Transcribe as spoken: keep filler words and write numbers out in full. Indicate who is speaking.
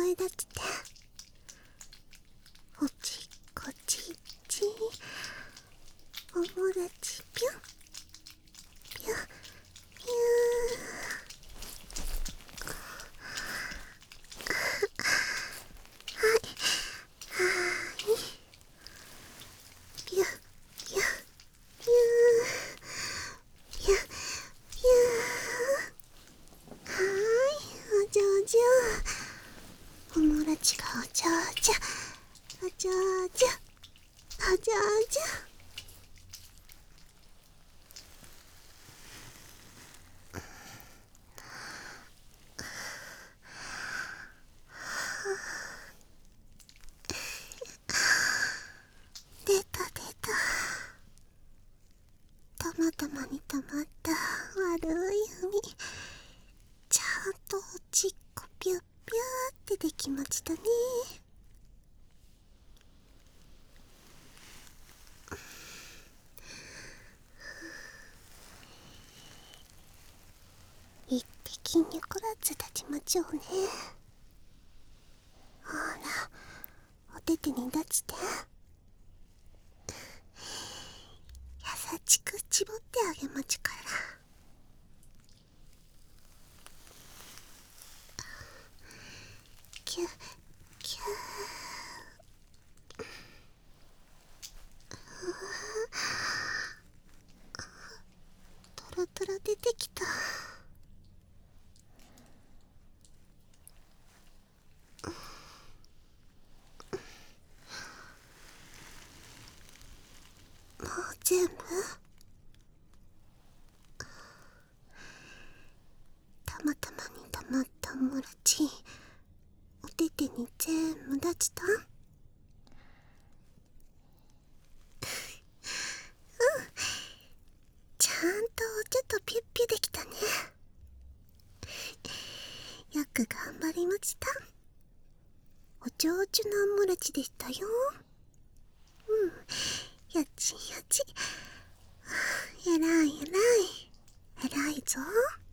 Speaker 1: 前だって。おちこちち、おもらちぴょんぴょんぴゅー。はいはいぴゅんぴゅんぴゅーぴゅんぴゅー。はーい、お上手。おもらちがお上手お上手お上手。出た出た。たまたまにたまった悪い海、ちゃんとおちっこぴゅっぴゅーってできましたね。一滴にこらず立ちまちょうね。ほら、お手手に出して。優しく絞ってあげまちゅから。キュッキュー。トロトロ出てきた。もう全部？たまたまにたまったおもらち、お手手に全部出した？うん、ちゃんとおちょっとピュッピュできたね。よく頑張りました。お上手なおもらちでしたよ。うん、やちやち。えらいえらい。えらいぞ。